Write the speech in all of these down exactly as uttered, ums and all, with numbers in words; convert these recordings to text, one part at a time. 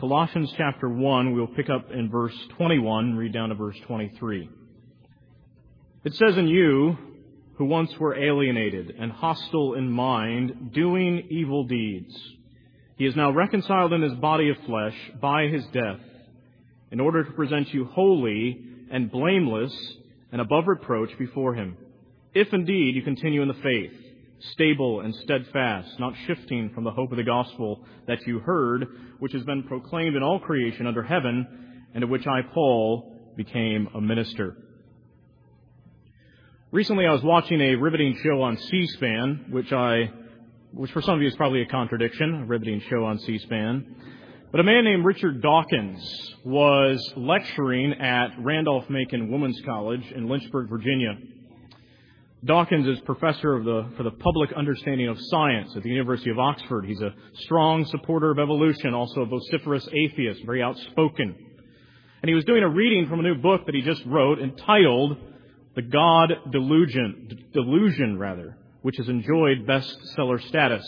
Colossians chapter one, we'll pick up in verse twenty-one, read down to verse twenty-three. It says, "In you, who once were alienated and hostile in mind, doing evil deeds, he is now reconciled in his body of flesh by his death, in order to present you holy and blameless and above reproach before him. If indeed you continue in the faith, stable and steadfast, not shifting from the hope of the gospel that you heard, which has been proclaimed in all creation under heaven, and of which I, Paul, became a minister." Recently I was watching a riveting show on C-SPAN, which I, which for some of you is probably a contradiction, a riveting show on C-SPAN. But a man named Richard Dawkins was lecturing at Randolph-Macon Women's College in Lynchburg, Virginia. Dawkins is professor of the, for the public understanding of science at the University of Oxford. He's a strong supporter of evolution, also a vociferous atheist, very outspoken. And he was doing a reading from a new book that he just wrote entitled The God Delusion, Delusion rather, which has enjoyed bestseller status.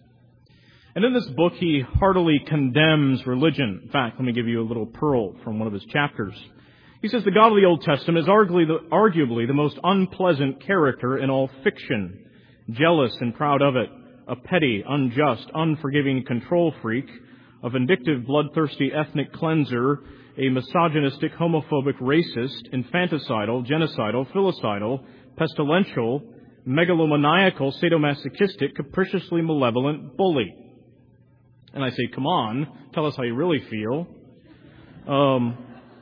And in this book, he heartily condemns religion. In fact, let me give you a little pearl from one of his chapters. He says, "The God of the Old Testament is arguably the, arguably the most unpleasant character in all fiction. Jealous and proud of it, a petty, unjust, unforgiving control freak, a vindictive, bloodthirsty ethnic cleanser, a misogynistic, homophobic, racist, infanticidal, genocidal, filicidal, pestilential, megalomaniacal, sadomasochistic, capriciously malevolent bully." And I say, come on, tell us how you really feel. Um,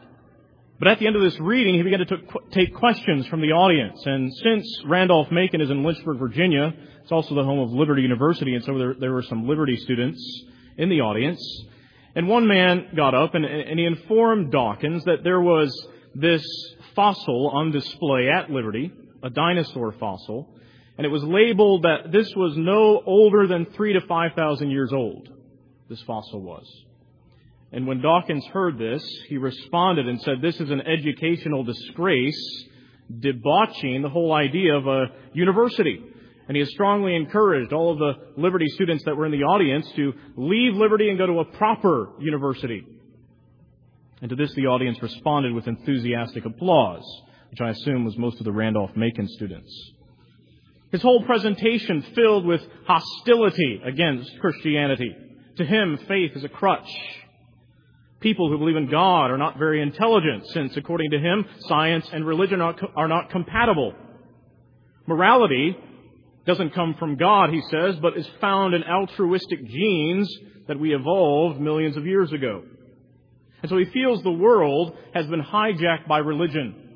but at the end of this reading, he began to t- take questions from the audience. And since Randolph-Macon is in Lynchburg, Virginia, it's also the home of Liberty University, and so there, there were some Liberty students in the audience. And one man got up and, and he informed Dawkins that there was this fossil on display at Liberty, a dinosaur fossil, and it was labeled that this was no older than three to five thousand years old, this fossil was. And when Dawkins heard this, he responded and said, "This is an educational disgrace, debauching the whole idea of a university." And he has strongly encouraged all of the Liberty students that were in the audience to leave Liberty and go to a proper university. And to this, the audience responded with enthusiastic applause, which I assume was most of the Randolph-Macon students. His whole presentation filled with hostility against Christianity. To him, faith is a crutch. People who believe in God are not very intelligent, since, according to him, science and religion are, are not compatible. Morality doesn't come from God, he says, but is found in altruistic genes that we evolved millions of years ago. And so he feels the world has been hijacked by religion.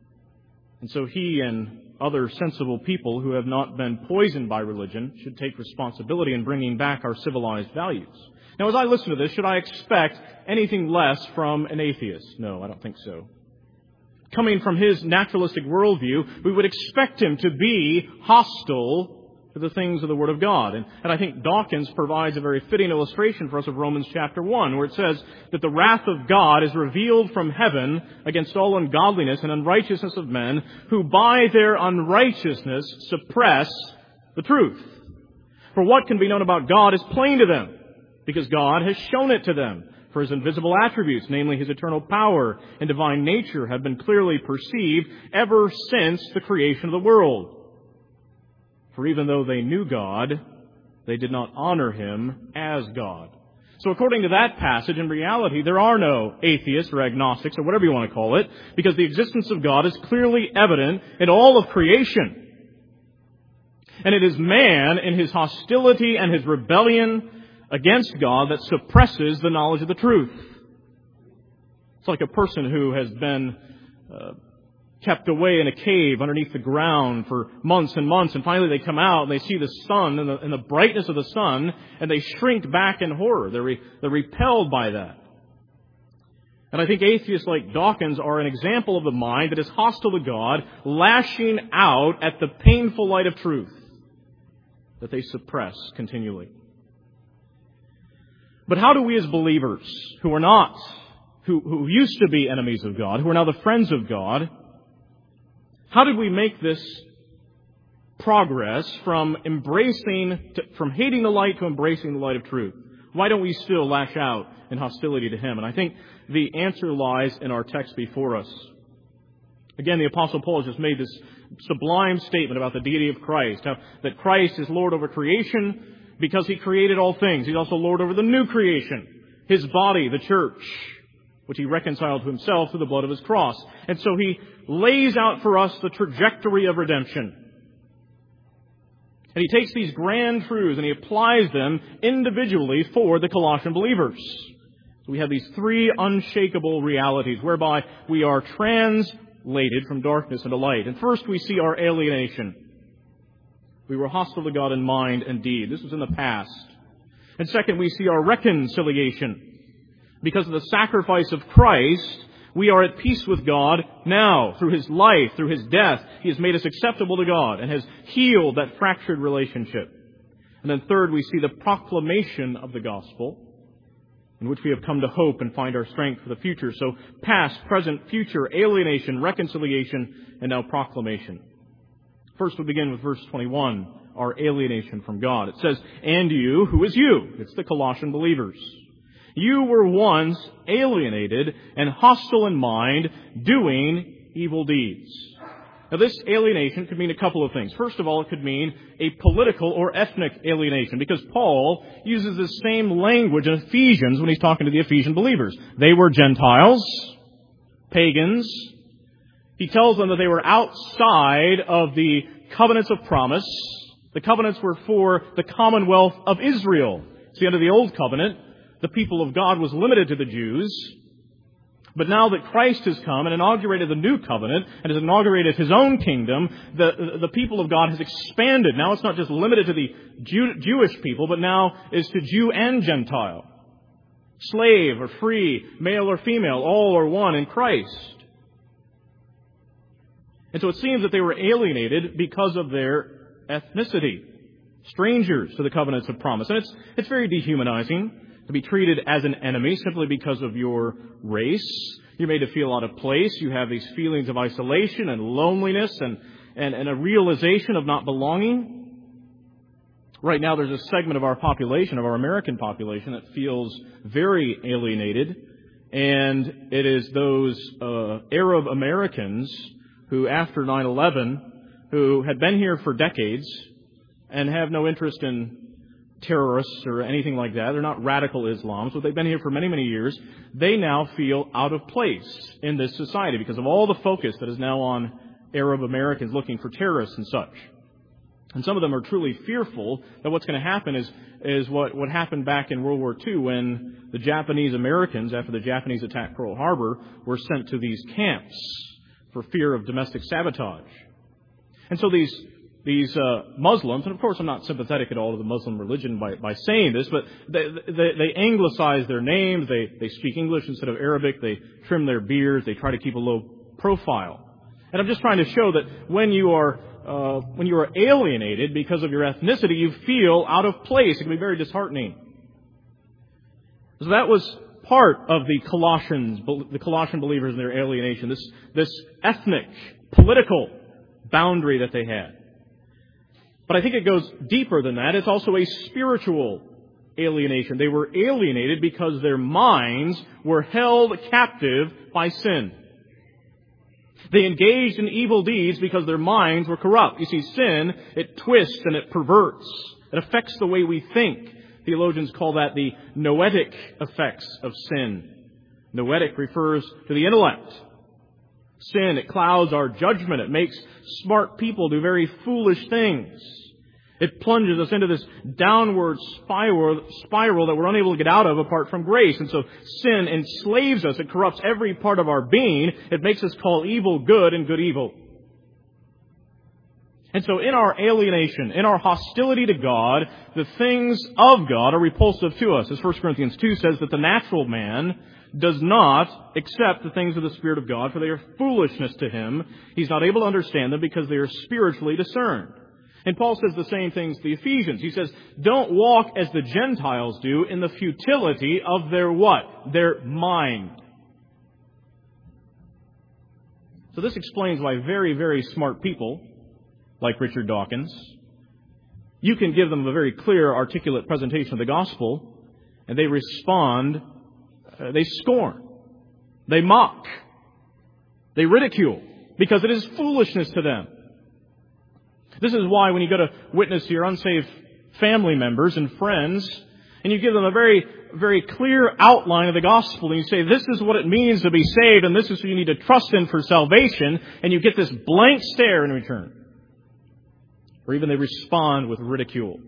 And so he and other sensible people who have not been poisoned by religion should take responsibility in bringing back our civilized values. Now, as I listen to this, should I expect anything less from an atheist? No, I don't think so. Coming from his naturalistic worldview, we would expect him to be hostile to the things of the Word of God. And, and I think Dawkins provides a very fitting illustration for us of Romans chapter one, where it says that the wrath of God is revealed from heaven against all ungodliness and unrighteousness of men, who by their unrighteousness suppress the truth. For what can be known about God is plain to them, because God has shown it to them. For his invisible attributes, namely his eternal power and divine nature, have been clearly perceived ever since the creation of the world. For even though they knew God, they did not honor him as God. So according to that passage, in reality, there are no atheists or agnostics or whatever you want to call it, because the existence of God is clearly evident in all of creation. And it is man in his hostility and his rebellion against God that suppresses the knowledge of the truth. It's like a person who has been uh, kept away in a cave underneath the ground for months and months, and finally they come out and they see the sun and the, and the brightness of the sun, and they shrink back in horror. They're, re, they're repelled by that. And I think atheists like Dawkins are an example of the mind that is hostile to God, lashing out at the painful light of truth that they suppress continually. But how do we as believers, who are not, who, who used to be enemies of God, who are now the friends of God, how did we make this progress from embracing, to, from hating the light to embracing the light of truth? Why don't we still lash out in hostility to Him? And I think the answer lies in our text before us. Again, the Apostle Paul has just made this sublime statement about the deity of Christ, how that Christ is Lord over creation because He created all things. He's also Lord over the new creation, His body, the church, which He reconciled to Himself through the blood of His cross. And so He lays out for us the trajectory of redemption. And He takes these grand truths and He applies them individually for the Colossian believers. So we have these three unshakable realities whereby we are translated from darkness into light. And first we see our alienation. We were hostile to God in mind and deed. This was in the past. And second, we see our reconciliation. Because of the sacrifice of Christ, we are at peace with God now. Through His life, through His death, He has made us acceptable to God and has healed that fractured relationship. And then third, we see the proclamation of the gospel, in which we have come to hope and find our strength for the future. So past, present, future, alienation, reconciliation, and now proclamation. First, we begin with verse twenty-one, our alienation from God. It says, "And you, who is you?" It's the Colossian believers. "You were once alienated and hostile in mind, doing evil deeds." Now, this alienation could mean a couple of things. First of all, it could mean a political or ethnic alienation, because Paul uses the same language in Ephesians when he's talking to the Ephesian believers. They were Gentiles, pagans. He tells them that they were outside of the covenants of promise. The covenants were for the commonwealth of Israel. See, under the old covenant, the people of God was limited to the Jews. But now that Christ has come and inaugurated the new covenant and has inaugurated His own kingdom, the, the people of God has expanded. Now it's not just limited to the Jew, Jewish people, but now is to Jew and Gentile. Slave or free, male or female, all are one in Christ. And so it seems that they were alienated because of their ethnicity. Strangers to the covenants of promise. And it's, it's very dehumanizing to be treated as an enemy simply because of your race. You're made to feel out of place. You have these feelings of isolation and loneliness and, and, and a realization of not belonging. Right now there's a segment of our population, of our American population, that feels very alienated. And it is those uh, Arab Americans who, after nine eleven, who had been here for decades and have no interest in terrorists or anything like that. They're not radical Islams, but they've been here for many, many years. They now feel out of place in this society because of all the focus that is now on Arab Americans looking for terrorists and such. And some of them are truly fearful that what's going to happen is, is what, what happened back in World War Two when the Japanese Americans, after the Japanese attacked Pearl Harbor, were sent to these camps for fear of domestic sabotage. And so these These uh, Muslims, and of course I'm not sympathetic at all to the Muslim religion by, by saying this, but they, they, they anglicize their names, they, they speak English instead of Arabic, they trim their beards, they try to keep a low profile. And I'm just trying to show that when you are uh, when you are alienated because of your ethnicity, you feel out of place. It can be very disheartening. So that was part of the Colossians, the Colossian believers and their alienation, this, this ethnic, political boundary that they had. But I think it goes deeper than that. It's also a spiritual alienation. They were alienated because their minds were held captive by sin. They engaged in evil deeds because their minds were corrupt. You see, sin, it twists and it perverts. It affects the way we think. Theologians call that the noetic effects of sin. Noetic refers to the intellect. Sin, it clouds our judgment. It makes smart people do very foolish things. It plunges us into this downward spiral, spiral that we're unable to get out of apart from grace. And so sin enslaves us. It corrupts every part of our being. It makes us call evil good and good evil. And so in our alienation, in our hostility to God, the things of God are repulsive to us. As First Corinthians two says, that the natural man does not accept the things of the Spirit of God, for they are foolishness to him. He's not able to understand them because they are spiritually discerned. And Paul says the same things to the Ephesians. He says, don't walk as the Gentiles do in the futility of their what? Their mind. So this explains why very, very smart people, like Richard Dawkins, you can give them a very clear, articulate presentation of the gospel, And they respond, uh, they scorn, they mock, they ridicule, because it is foolishness to them. This is why when you go to witness to your unsaved family members and friends, and you give them a very, very clear outline of the gospel, and you say, this is what it means to be saved, and this is what you need to trust in for salvation, and you get this blank stare in return. Or even they respond with ridicule.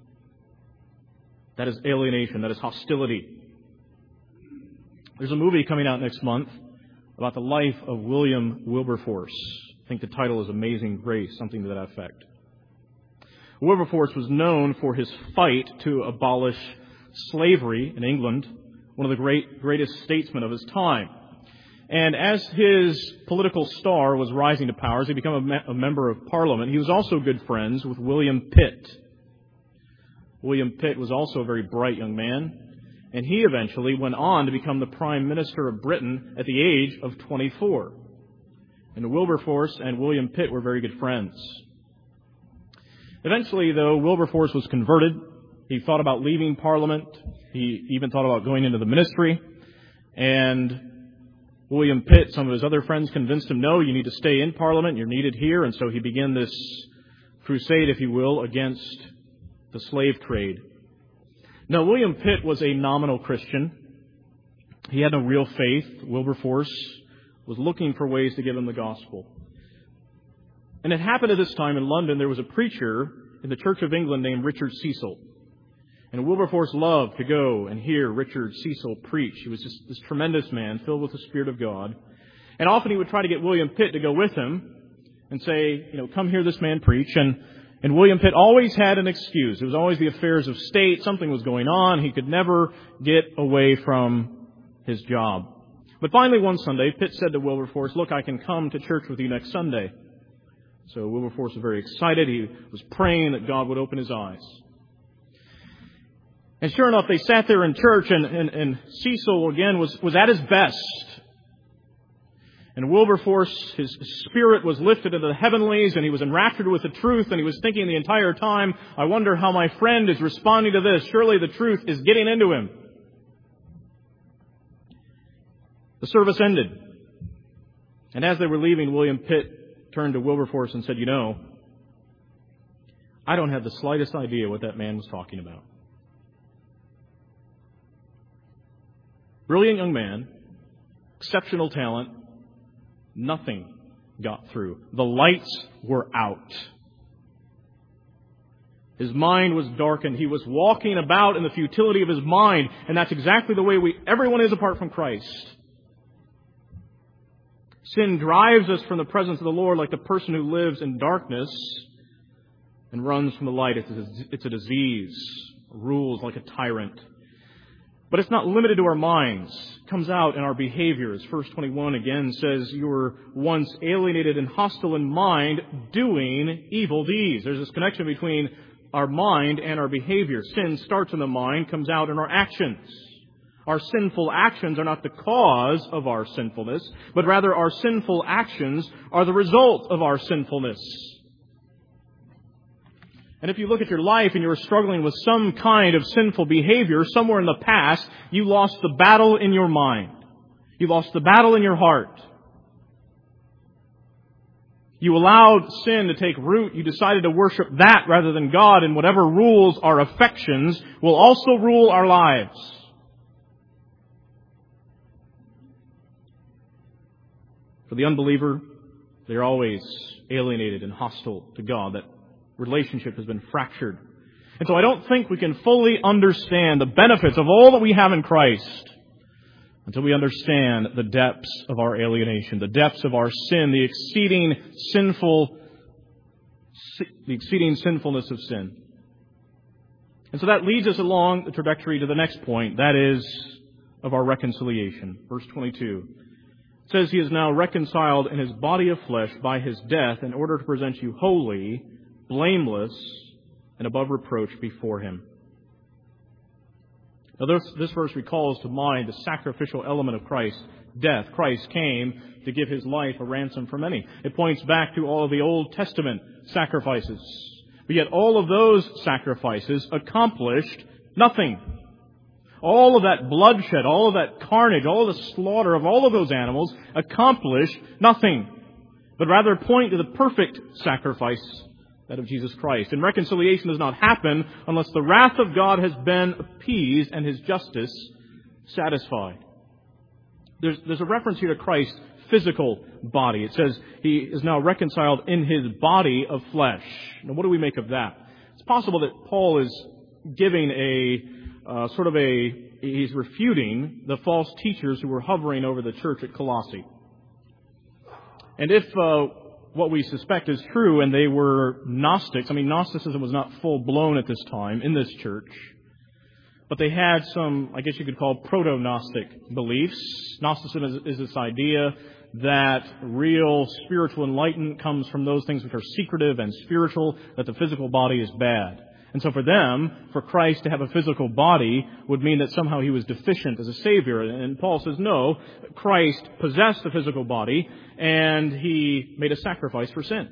That is alienation. That is hostility. There's a movie coming out next month about the life of William Wilberforce. I think the title is Amazing Grace, something to that effect. Wilberforce was known for his fight to abolish slavery in England, one of the great greatest statesmen of his time. And as his political star was rising to power, as he became a, me- a member of Parliament, he was also good friends with William Pitt. William Pitt was also a very bright young man, and he eventually went on to become the Prime Minister of Britain at the age of twenty-four. And Wilberforce and William Pitt were very good friends. Eventually, though, Wilberforce was converted. He thought about leaving Parliament. He even thought about going into the ministry. And William Pitt, some of his other friends, convinced him, no, you need to stay in Parliament. You're needed here. And so he began this crusade, if you will, against the slave trade. Now, William Pitt was a nominal Christian. He had no real faith. Wilberforce was looking for ways to give him the gospel. And it happened at this time in London, there was a preacher in the Church of England named Richard Cecil. And Wilberforce loved to go and hear Richard Cecil preach. He was just this tremendous man filled with the Spirit of God. And often he would try to get William Pitt to go with him and say, you know, come hear this man preach. And, and William Pitt always had an excuse. It was always the affairs of state. Something was going on. He could never get away from his job. But finally one Sunday, Pitt said to Wilberforce, look, I can come to church with you next Sunday. So Wilberforce was very excited. He was praying that God would open his eyes. And sure enough, they sat there in church, and, and, and Cecil, again, was, was at his best. And Wilberforce, his spirit was lifted into the heavenlies, and he was enraptured with the truth, and he was thinking the entire time, I wonder how my friend is responding to this. Surely the truth is getting into him. The service ended. And as they were leaving, William Pitt turned to Wilberforce and said, you know, I don't have the slightest idea what that man was talking about. Brilliant young man, exceptional talent, nothing got through. The lights were out. His mind was darkened. He was walking about in the futility of his mind, and that's exactly the way we everyone is apart from Christ. Sin drives us from the presence of the Lord like the person who lives in darkness and runs from the light. It's a, it's a disease, rules like a tyrant. But it's not limited to our minds. It comes out in our behaviors. Verse twenty-one again says, you were once alienated and hostile in mind, doing evil deeds. There's this connection between our mind and our behavior. Sin starts in the mind, comes out in our actions. Our sinful actions are not the cause of our sinfulness, but rather our sinful actions are the result of our sinfulness. And if you look at your life and you're struggling with some kind of sinful behavior somewhere in the past, you lost the battle in your mind. You lost the battle in your heart. You allowed sin to take root. You decided to worship that rather than God, and whatever rules our affections will also rule our lives. For the unbeliever, they're always alienated and hostile to God. That relationship has been fractured. And so I don't think we can fully understand the benefits of all that we have in Christ until we understand the depths of our alienation, the depths of our sin, the exceeding sinful, the exceeding sinfulness of sin. And so that leads us along the trajectory to the next point, that is of our reconciliation. Verse twenty-two. It says he is now reconciled in his body of flesh by his death in order to present you holy, blameless, and above reproach before him. Now this, this verse recalls to mind the sacrificial element of Christ's death. Christ came to give his life a ransom for many. It points back to all of the Old Testament sacrifices. But yet all of those sacrifices accomplished nothing. All of that bloodshed, all of that carnage, all of the slaughter of all of those animals accomplish nothing, but rather point to the perfect sacrifice, that of Jesus Christ. And reconciliation does not happen unless the wrath of God has been appeased and His justice satisfied. There's, there's a reference here to Christ's physical body. It says He is now reconciled in His body of flesh. Now, what do we make of that? It's possible that Paul is giving a uh, sort of a, he's refuting the false teachers who were hovering over the church at Colossae. And if uh, what we suspect is true, and they were Gnostics, I mean, Gnosticism was not full-blown at this time in this church, but they had some, I guess you could call, proto-Gnostic beliefs. Gnosticism is, is this idea that real spiritual enlightenment comes from those things which are secretive and spiritual, that the physical body is bad. And so for them, for Christ to have a physical body would mean that somehow He was deficient as a Savior. And Paul says, no, Christ possessed a physical body, and He made a sacrifice for sin.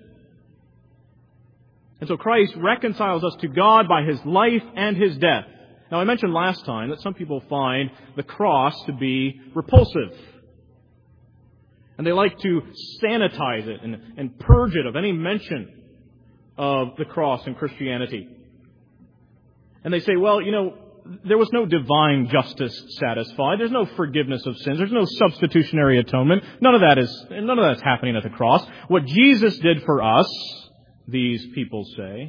And so Christ reconciles us to God by His life and His death. Now, I mentioned last time that some people find the cross to be repulsive. And they like to sanitize it and, and purge it of any mention of the cross in Christianity. And they say, well, you know, there was no divine justice satisfied. There's no forgiveness of sins. There's no substitutionary atonement. None of that is, none of that's happening at the cross. What Jesus did for us, these people say,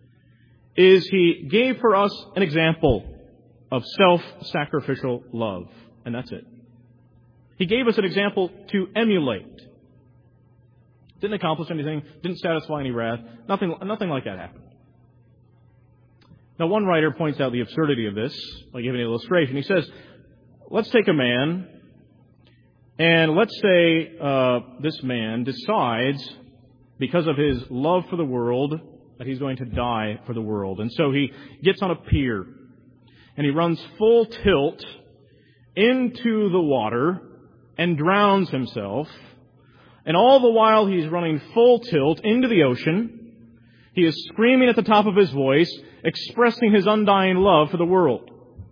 is He gave for us an example of self-sacrificial love. And that's it. He gave us an example to emulate. Didn't accomplish anything. Didn't satisfy any wrath. Nothing, nothing like that happened. Now, one writer points out the absurdity of this by giving an illustration. He says, let's take a man, and let's say uh, this man decides, because of his love for the world, that he's going to die for the world. And so he gets on a pier, and he runs full tilt into the water and drowns himself. And all the while he's running full tilt into the ocean, he is screaming at the top of his voice, expressing his undying love for the world.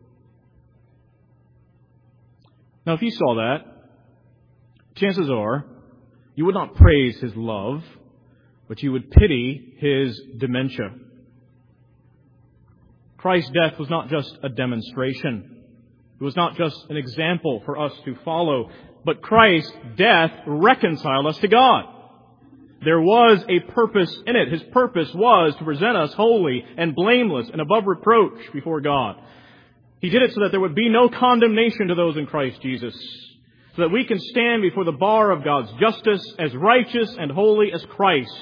Now, if you saw that, chances are you would not praise his love, but you would pity his dementia. Christ's death was not just a demonstration. It was not just an example for us to follow, but Christ's death reconciled us to God. There was a purpose in it. His purpose was to present us holy and blameless and above reproach before God. He did it so that there would be no condemnation to those in Christ Jesus, so that we can stand before the bar of God's justice as righteous and holy as Christ.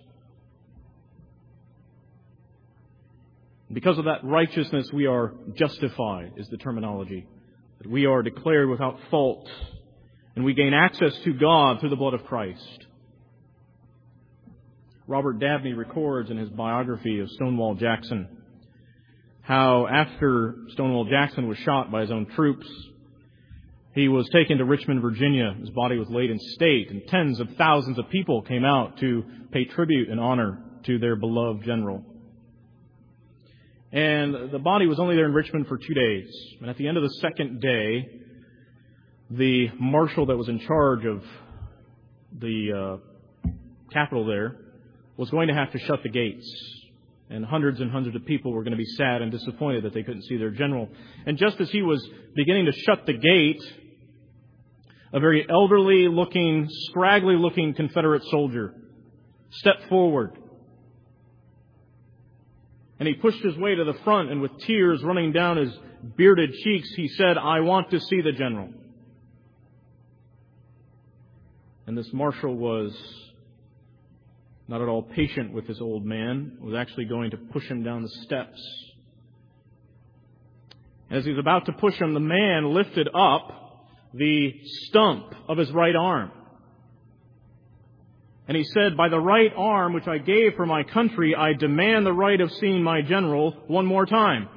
Because of that righteousness, we are justified, is the terminology. That we are declared without fault, and we gain access to God through the blood of Christ. Robert Dabney records in his biography of Stonewall Jackson how after Stonewall Jackson was shot by his own troops, he was taken to Richmond, Virginia. His body was laid in state, and tens of thousands of people came out to pay tribute and honor to their beloved general. And the body was only there in Richmond for two days. And at the end of the second day, the marshal that was in charge of the uh, capital there was going to have to shut the gates. And hundreds and hundreds of people were going to be sad and disappointed that they couldn't see their general. And just as he was beginning to shut the gate, a very elderly-looking, scraggly-looking Confederate soldier stepped forward. And he pushed his way to the front, and with tears running down his bearded cheeks, he said, "I want to see the general." And this marshal was not at all patient with this old man, was actually going to push him down the steps. As he was about to push him, the man lifted up the stump of his right arm. And he said, "By the right arm which I gave for my country, I demand the right of seeing my general one more time."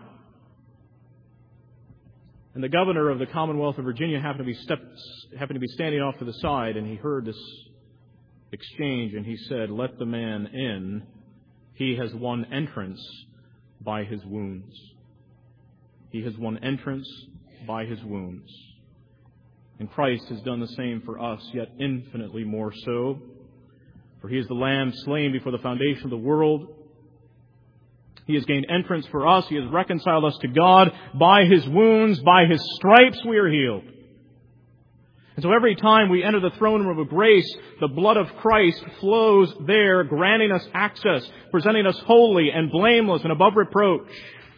And the governor of the Commonwealth of Virginia happened to be step, happened to be standing off to the side, and he heard this exchange, and he said, "Let the man in. He has won entrance by his wounds." He has won entrance by His wounds. And Christ has done the same for us, yet infinitely more so. For He is the Lamb slain before the foundation of the world. He has gained entrance for us. He has reconciled us to God. By His wounds, by His stripes, we are healed. And so every time we enter the throne room of grace, the blood of Christ flows there, granting us access, presenting us holy and blameless and above reproach.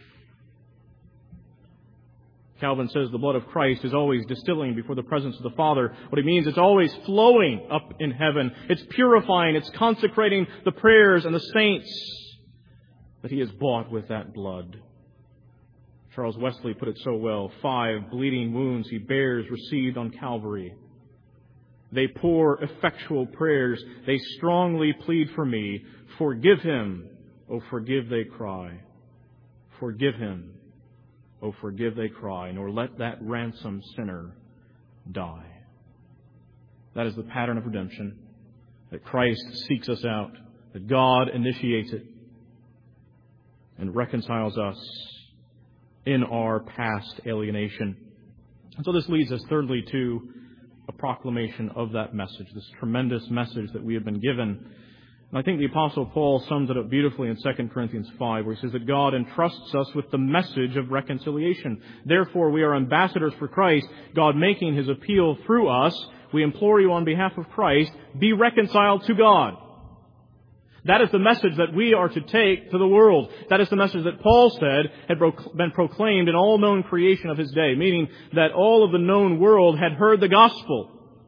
Calvin says the blood of Christ is always distilling before the presence of the Father. What he means, it's always flowing up in heaven. It's purifying, it's consecrating the prayers and the saints that He has bought with that blood. Charles Wesley put it so well. Five bleeding wounds He bears, received on Calvary. They pour effectual prayers. They strongly plead for me. Forgive him. Oh, forgive, they cry. Forgive him. Oh, forgive, they cry. Nor let that ransomed sinner die. That is the pattern of redemption. That Christ seeks us out. That God initiates it. And reconciles us in our past alienation. And so this leads us thirdly to a proclamation of that message, this tremendous message that we have been given. And I think the Apostle Paul sums it up beautifully in Second Corinthians five, where he says that God entrusts us with the message of reconciliation. Therefore, we are ambassadors for Christ, God making His appeal through us. We implore you on behalf of Christ, be reconciled to God. That is the message that we are to take to the world. That is the message that Paul said had been proclaimed in all known creation of his day, meaning that all of the known world had heard the gospel.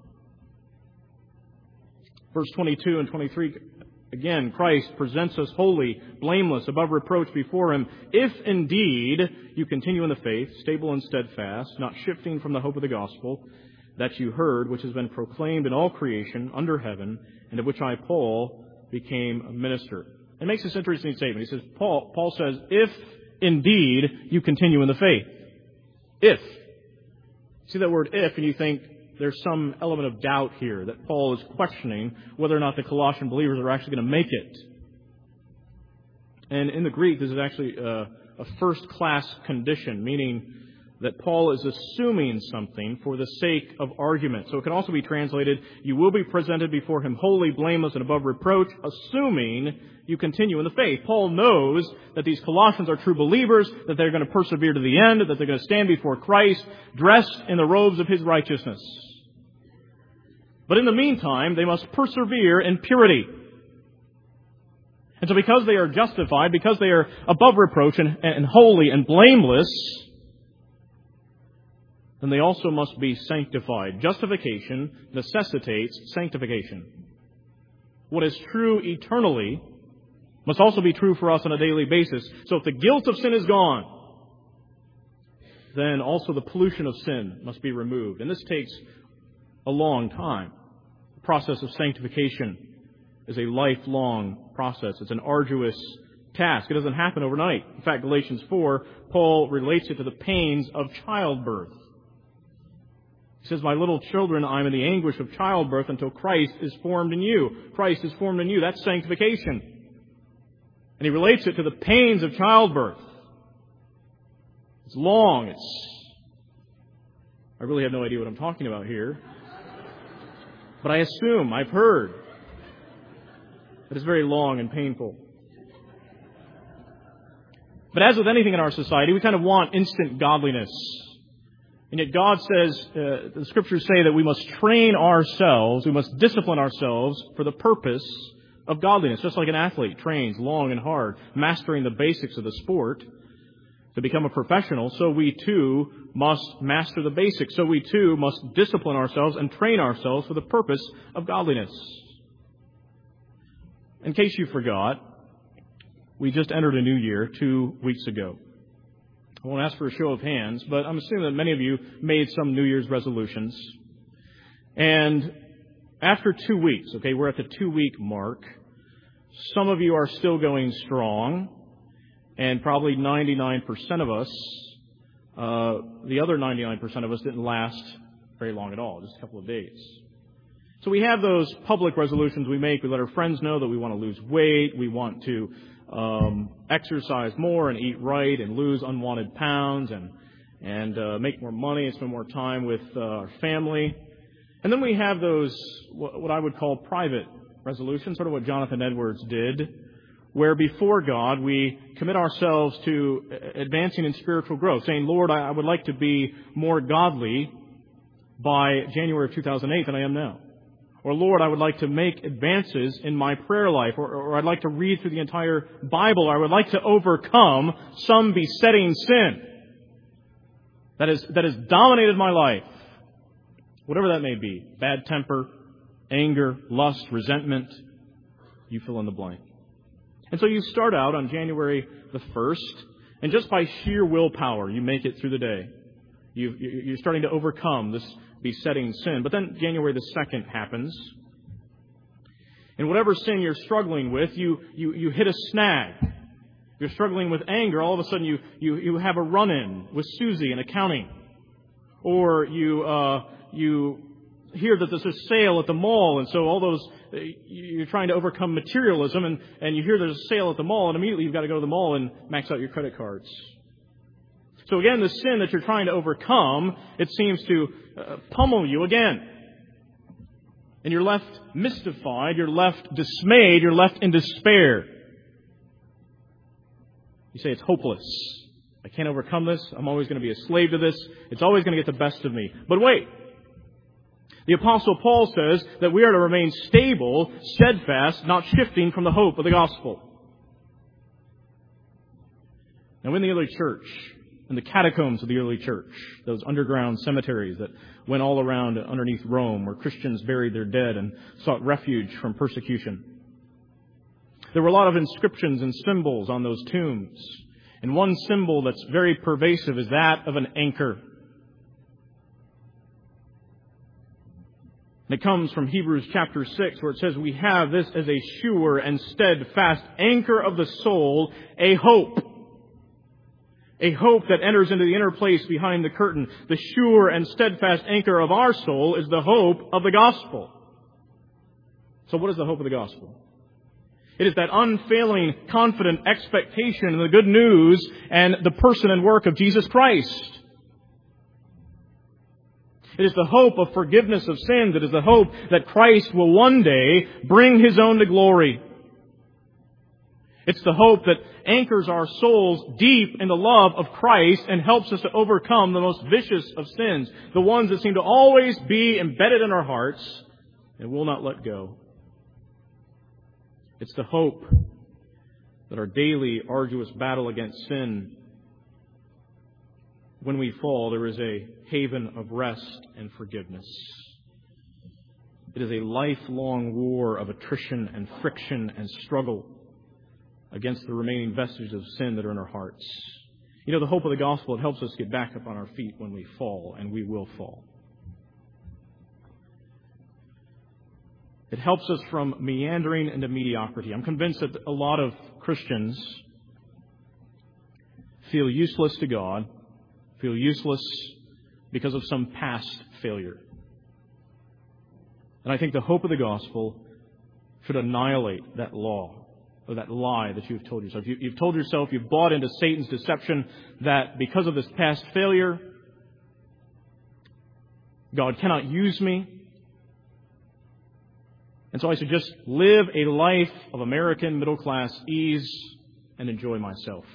Verse twenty-two and twenty-three, again, Christ presents us holy, blameless, above reproach before Him, if indeed you continue in the faith, stable and steadfast, not shifting from the hope of the gospel that you heard, which has been proclaimed in all creation under heaven, and of which I, Paul, became a minister. It makes this interesting statement. He says, Paul, Paul says, if indeed you continue in the faith. If. See that word if, and you think there's some element of doubt here, that Paul is questioning whether or not the Colossian believers are actually going to make it. And in the Greek, this is actually a, a first-class condition, meaning that Paul is assuming something for the sake of argument. So it can also be translated, you will be presented before Him holy, blameless, and above reproach, assuming you continue in the faith. Paul knows that these Colossians are true believers, that they're going to persevere to the end, that they're going to stand before Christ, dressed in the robes of His righteousness. But in the meantime, they must persevere in purity. And so because they are justified, because they are above reproach and, and holy and blameless, then they also must be sanctified. Justification necessitates sanctification. What is true eternally must also be true for us on a daily basis. So if the guilt of sin is gone, then also the pollution of sin must be removed. And this takes a long time. The process of sanctification is a lifelong process. It's an arduous task. It doesn't happen overnight. In fact, Galatians four, Paul relates it to the pains of childbirth. He says, my little children, I'm in the anguish of childbirth until Christ is formed in you. Christ is formed in you. That's sanctification. And he relates it to the pains of childbirth. It's long. It's... I really have no idea what I'm talking about here. But I assume, I've heard, that it's very long and painful. But as with anything in our society, we kind of want instant godliness. And yet God says, uh, the Scriptures say that we must train ourselves, we must discipline ourselves for the purpose of godliness. Just like an athlete trains long and hard, mastering the basics of the sport to become a professional, so we too must master the basics. So we too must discipline ourselves and train ourselves for the purpose of godliness. In case you forgot, we just entered a new year two weeks ago. I won't ask for a show of hands, but I'm assuming that many of you made some New Year's resolutions. And after two weeks, okay, we're at the two-week mark, some of you are still going strong, and probably ninety-nine percent of us, uh, the other ninety-nine percent of us didn't last very long at all, just a couple of days. So we have those public resolutions we make. We let our friends know that we want to lose weight, we want to Um, exercise more and eat right and lose unwanted pounds and and uh, make more money and spend more time with uh, our family. And then we have those, what I would call private resolutions, sort of what Jonathan Edwards did, where before God we commit ourselves to advancing in spiritual growth, saying, Lord, I would like to be more godly by January of two thousand eight than I am now. Or, Lord, I would like to make advances in my prayer life, or, or I'd like to read through the entire Bible, or I would like to overcome some besetting sin that is, that has dominated my life. Whatever that may be. Bad temper, anger, lust, resentment. You fill in the blank. And so you start out on January the first, and just by sheer willpower, you make it through the day. You, you're starting to overcome this besetting sin. But then January the second happens. And whatever sin you're struggling with, you, you, you hit a snag. You're struggling with anger. All of a sudden you, you, you have a run-in with Susie in accounting. Or you, uh, you hear that there's a sale at the mall, and so all those, you're trying to overcome materialism, and, and you hear there's a sale at the mall, and immediately you've got to go to the mall and max out your credit cards. So again, the sin that you're trying to overcome, it seems to uh, pummel you again. And you're left mystified, you're left dismayed, you're left in despair. You say, it's hopeless. I can't overcome this. I'm always going to be a slave to this. It's always going to get the best of me. But wait. The Apostle Paul says that we are to remain stable, steadfast, not shifting from the hope of the gospel. Now, in the early church, in the catacombs of the early church, those underground cemeteries that went all around underneath Rome, where Christians buried their dead and sought refuge from persecution, there were a lot of inscriptions and symbols on those tombs. And one symbol that's very pervasive is that of an anchor. And it comes from Hebrews chapter six, where it says, we have this as a sure and steadfast anchor of the soul, a hope. A hope that enters into the inner place behind the curtain. The sure and steadfast anchor of our soul is the hope of the gospel. So what is the hope of the gospel? It is that unfailing, confident expectation in the good news and the person and work of Jesus Christ. It is the hope of forgiveness of sins. It is the hope that Christ will one day bring His own to glory. It's the hope that anchors our souls deep in the love of Christ and helps us to overcome the most vicious of sins, the ones that seem to always be embedded in our hearts and will not let go. It's the hope that our daily arduous battle against sin, when we fall, there is a haven of rest and forgiveness. It is a lifelong war of attrition and friction and struggle against the remaining vestiges of sin that are in our hearts. You know, the hope of the gospel, it helps us get back up on our feet when we fall, and we will fall. It helps us from meandering into mediocrity. I'm convinced that a lot of Christians feel useless to God, feel useless because of some past failure. And I think the hope of the gospel should annihilate that law, or that lie that you've told yourself. You, you've told yourself, you've bought into Satan's deception that because of this past failure, God cannot use me. And so I should just live a life of American middle-class ease and enjoy myself.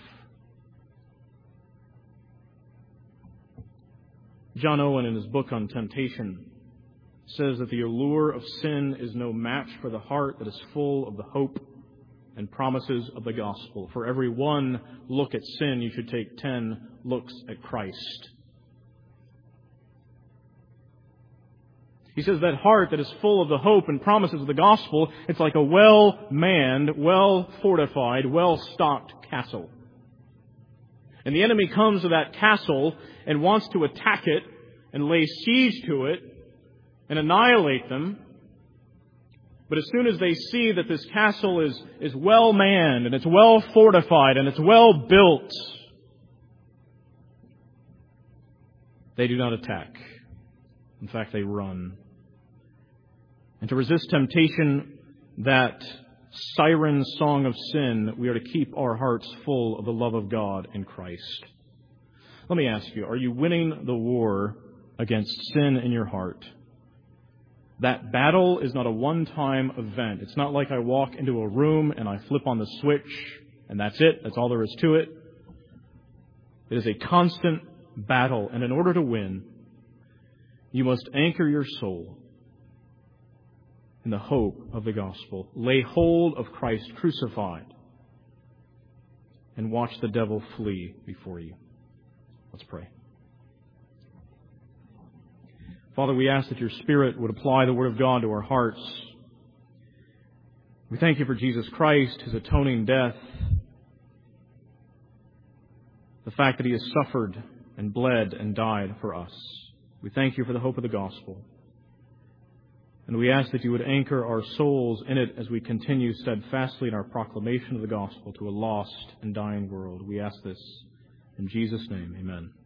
John Owen, in his book on temptation, says that the allure of sin is no match for the heart that is full of the hope and promises of the gospel. For every one look at sin, you should take ten looks at Christ. He says that heart that is full of the hope and promises of the gospel, it's like a well-manned, well-fortified, well-stocked castle. And the enemy comes to that castle and wants to attack it and lay siege to it and annihilate them. But as soon as they see that this castle is, is well-manned and it's well-fortified and it's well-built, they do not attack. In fact, they run. And to resist temptation, that siren song of sin, we are to keep our hearts full of the love of God in Christ. Let me ask you, are you winning the war against sin in your heart? That battle is not a one-time event. It's not like I walk into a room and I flip on the switch and that's it. That's all there is to it. It is a constant battle. And in order to win, you must anchor your soul in the hope of the gospel. Lay hold of Christ crucified and watch the devil flee before you. Let's pray. Father, we ask that your Spirit would apply the Word of God to our hearts. We thank you for Jesus Christ, his atoning death, the fact that he has suffered and bled and died for us. We thank you for the hope of the gospel. And we ask that you would anchor our souls in it as we continue steadfastly in our proclamation of the gospel to a lost and dying world. We ask this in Jesus' name. Amen.